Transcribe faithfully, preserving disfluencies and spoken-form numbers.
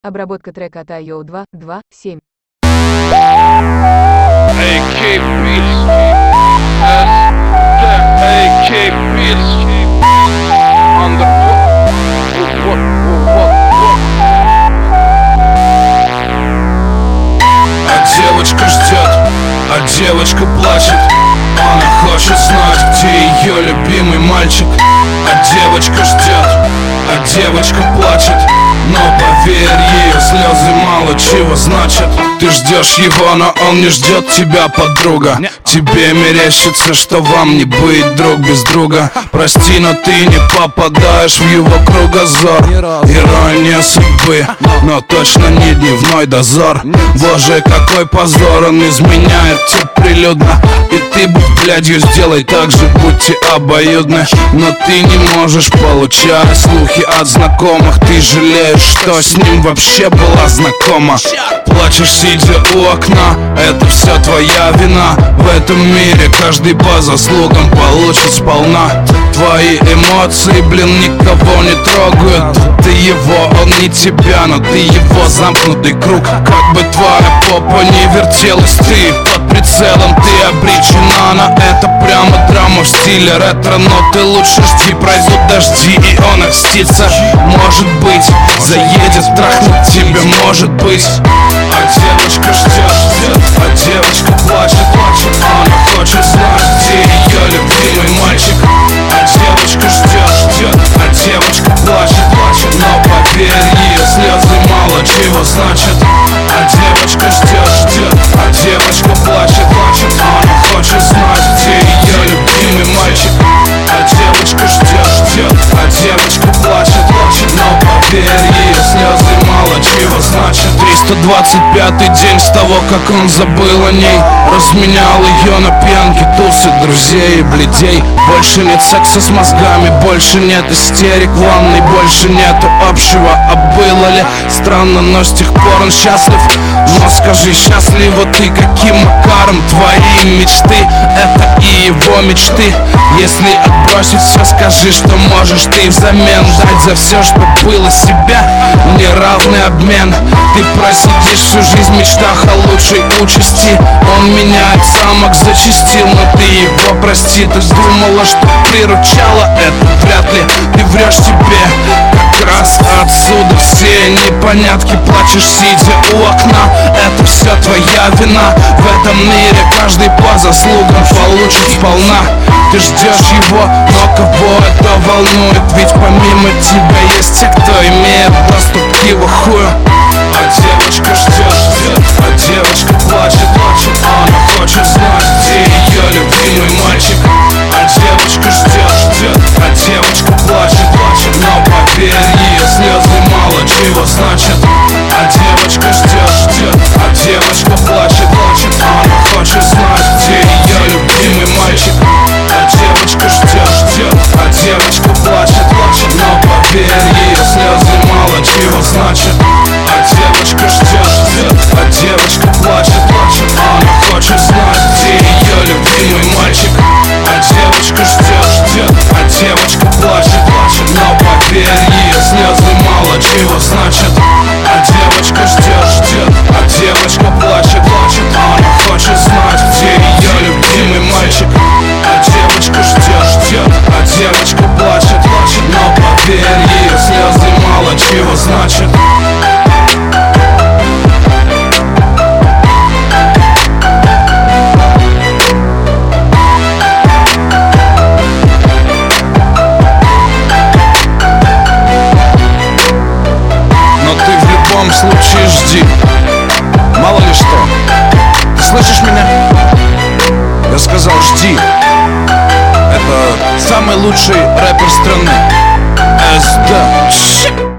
Обработка трека от ай о два два семь. эй кей Beats, эй кей Beats, under what, what, what, what. А девочка ждет, а девочка плачет. Она хочет знать, где ее любимый мальчик. А девочка ждет, а девочка плачет. Но поверь, ее слезы мало чего значат. Ты ждешь его, но он не ждет тебя, подруга. Тебе мерещится, что вам не быть друг без друга. Прости, но ты не попадаешь в его кругозор. Ирония судьбы, но точно не дневной дозор. Боже, какой позор, он изменяет тебе прилюдно. И ты, будь блядью, сделай так же, будьте обоюдны. Но ты не можешь получать слухи от знакомых. Ты жалеешь, что с ним вообще была знакома. Плачешь, сидя у окна, это все твоя вина. В этом мире каждый по заслугам получит сполна. Твои эмоции, блин, никого не трогают. Ты его, он не тебя, но ты его замкнутый круг. Как бы твоя попа не вертелась, ты под прицелом, ты обречена на это. Прямо драма в стиле ретро, но ты лучше жди. Пройдут дожди, и он окстится. Может быть, заедет, трахнет тебя, может быть. А девочка ждет, а девочка плачет, плачет. Она хочет знать, где ее любимый мальчик. А девочка ждет, ждет, а девочка плачет, плачет. Но поверь, ее слезы мало чего значат. А девочка ждет, ждет, а девочка плачет, плачет. Она хочет знать, где ее любимый мальчик. А девочка ждет, ждет, а девочка плачет, плачет. Но поверь, ее слезы мало чего значат. Триста двадцать пятый день с того, как он забыл о ней. Разменял ее на пьянке, тусы, друзей и бледей. Больше нет секса с мозгами, больше нет истерик в ванной, больше нету общего. А было ли странно, но с тех пор он счастлив. Но скажи, счастлива ты каким макаром? Твои мечты, это и его мечты. Если отбросить все, скажи, что можешь ты взамен дать за все, что было себя. Неравный обмен. Ты просидишь всю жизнь в мечтах о лучшей участи. Он меняет самок, зачастил, но ты его прости. Ты думала, что приручала это? Вряд ли, ты врешь себе. Как раз отсюда все непонятки. Плачешь, сидя у окна, это все твоя вина. В этом мире каждый по заслугам получит сполна. Ты ждешь его, но кого это волнует? Ведь помимо тебя есть те, кто имеет доступ к его хую. А девочка ждет, ждет, а девочка плачет, плачет. Она хочет знать, где ее любимый мальчик. А девочка ждет, ждет, а девочка плачет, плачет. Но поверь, ее слезы мало чего значат. А девочка ждет, ждет, а девочка плачет, плачет. Она хочет знать, где ее любимый мальчик. А девочка ждет, ждет, а девочка плачет, плачет. Но поверь, ее слезы мало чего значат. А девочка ждет, ждет, а девочка плачет, плачет. Она хочет знать, где ее любимый мальчик. А девочка ждет, ждет, а девочка плачет, плачет. Но поверь, ее слезы мало чего значат. А девочка ждет, ждет, а девочка плачет, плачет. Она хочет знать, где ее любимый мальчик. А девочка ждет, ждет, а девочка плачет, плачет. Но поверь, ее слезы мало чего значат. В любом случае жди. Мало ли что. Ты слышишь меня? Я сказал, жди. Это самый лучший рэпер страны. эс дэ.